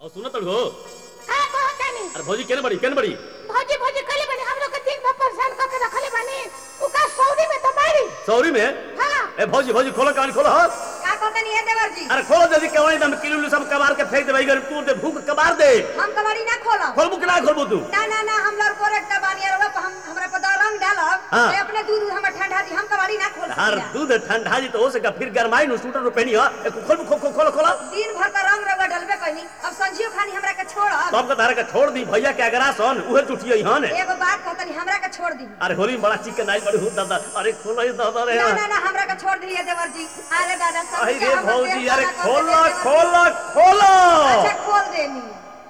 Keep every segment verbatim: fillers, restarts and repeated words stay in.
और सुनो तड़ हो हां बहुत जानी। अरे भौजी केने बड़ी केने बड़ी भौजी भौजी कले बने हम लोग के दिन भर परेशान करके रखले बने। उ का सौरी में तो मारी। सौरी में हां ए भौजी भौजी खोलो कहानी खोलो हां का कहतनी है देवर जी? अरे खोलो जल्दी कवाई दम किलो सब कबार के फेंक दे भाई तू दे भूख कबार दे हम कबाड़ी ना खोलब। खोलबू कि ना खोलबू तू ना ना ना हम लोग कोरेट का बानी और हम हमरा पर रंग डालब हाँ। से अपने दूध हमर ठंडा दी हम कबाड़ी ना खोल हर सकिया। दूध ठंडा जी तो हो सका फिर गरमाई नु स्वेटर पहनी हो खोल खोल खोल खोलो दिन भर का रंग रगड़ डलबे कइनी अब संजियो खानी हमरा के छोड़ब। तब का तारे का छोड़ दी भैया के अगरा सन उहे टूटिए हन एगो बात कहतनी हमरा के छोड़ दी। अरे होली में बड़ा चिकन आई बड़ी हो दादा अरे खोलो ये दादा रे ना ना ना हमरा के छोड़ दी देवर जी। अरे दादा सब अरे रे भौजी अरे खोलो खोलो खोलो अच्छा खोल देनी।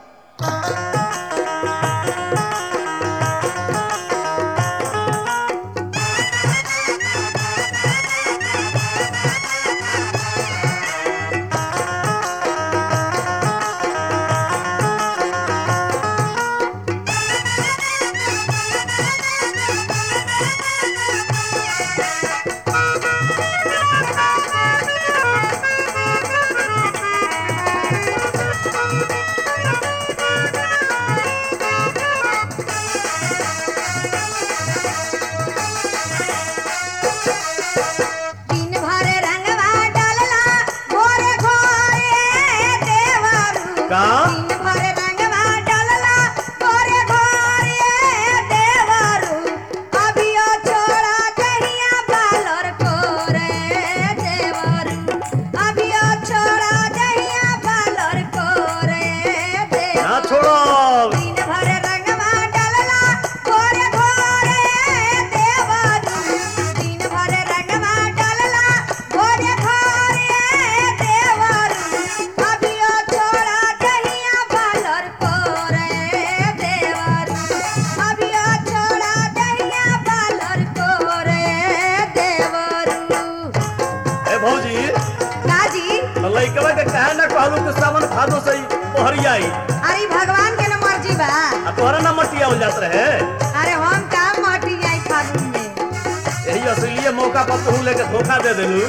भादो सही पहरी आई। अरे भगवान के न मर्जी बा। आ तोहरा ना मटिया हो जात रहे। अरे हम का मटी आई फागुन में। यही असलिए मौका पर तू लेके धोखा दे देलू।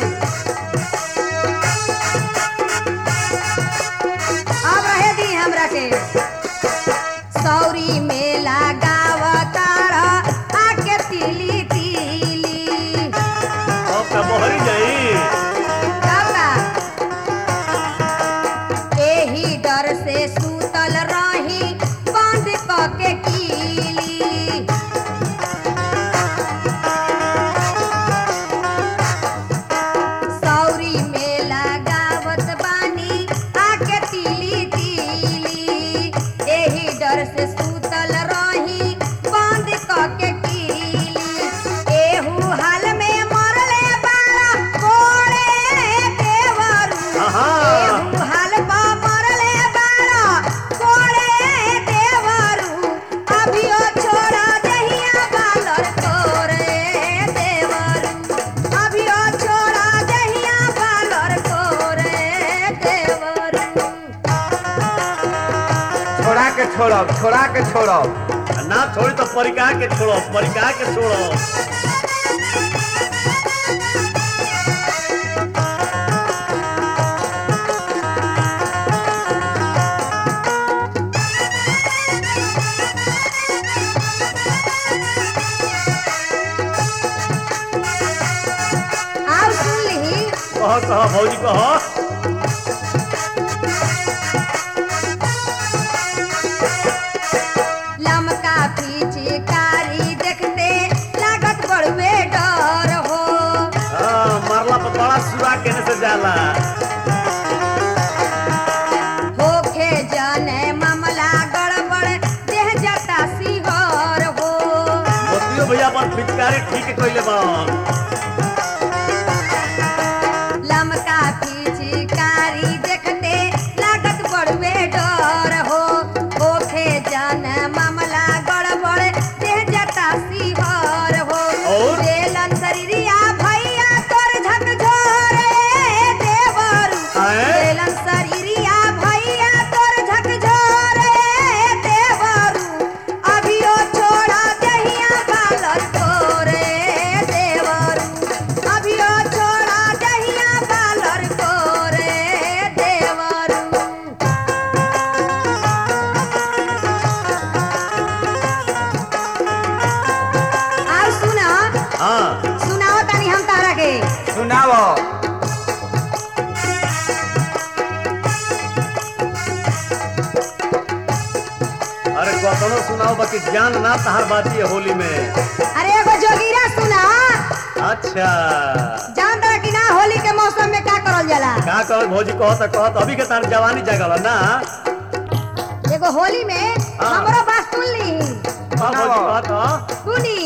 अब रहे दी हमरा के सौरी में लगावतारा आके तिली तिली अब का बहरी जाई से सूतल रही बंद के कीली सौरी में लगावत बानी आके तिली तिली एही डर से सूतल रही बंद के कीली एहू हाल में मरले बारा कोड़े देवरू एहू हाल पा छोड़ो छोड़ा के छोड़ो ना छोड़ी तो परिका के छोड़ो परिका के छोड़ो आओ सुन ली कहो कहो भौजी कहो बड़ा सुरा केने से जाला होखे जाने मामला गड़बड़ देह जाता सिहर हो मोतियो भैया पर पिचकारी ठीक कइले बान लमका पिचकारी देखते लागत बड़वे डर हो होखे जाने मामला गड़बड़ देह जाता सिहर हो और बेलन शरीरिया देवा अरे कतनो सुनाओ बाकी ज्ञान ना तहार बाती है होली में। अरे एगो जोगीरा सुना। अच्छा जान दरा कि ना होली के मौसम में का करल जाला? का कह भौजी कहत कहत अभी के तार जवानी जगल ना। एगो होली में हाँ। हमरो बात सुन ली। का भौजी कहत सुनी।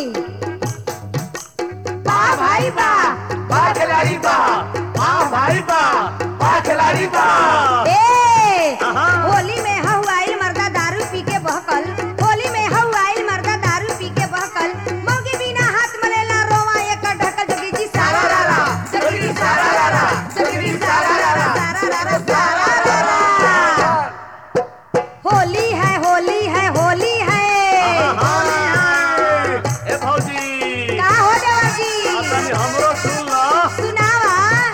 वाह भाई वाह, वाह खिलाड़ी वाह, वाह भाई वाह, वाह खिलाड़ी वाह। ए हाँ। होली में हवाइल मर्दा दारू पी के बहकल। होली में हवाइल मर्दा दारू पी के बहकल। मौगी बिना हाथ मलेला रोवा एक ढकल जोगी जी सारा रारा, जोगी जी सारा रारा, जोगी जी सारा रारा, सारा रारा, सारा रारा। होली है, होली है, होली है। होली है। ए भौजी का हो देवर जी? तनी हमरो सुन लो। सुनावा।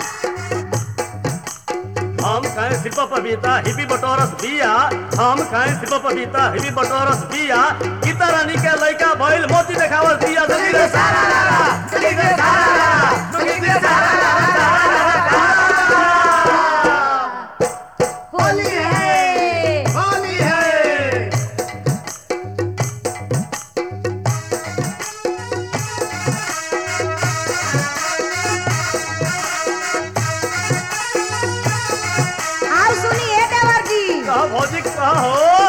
हम खाए सिर्फ पपीता हिबी बटोरस बिया। हम खाए सिर्फ पपीता हिबी बटोरस बिया। गीता रानी के लइका भइल मोती देखावल दिया। जल्दी रे सारा रारा, जल्दी रे सारा रारा, जल्दी रे सारा रारा। होली है। होली है। आओ सुनिए देवर जी। कहो भौजी कहो।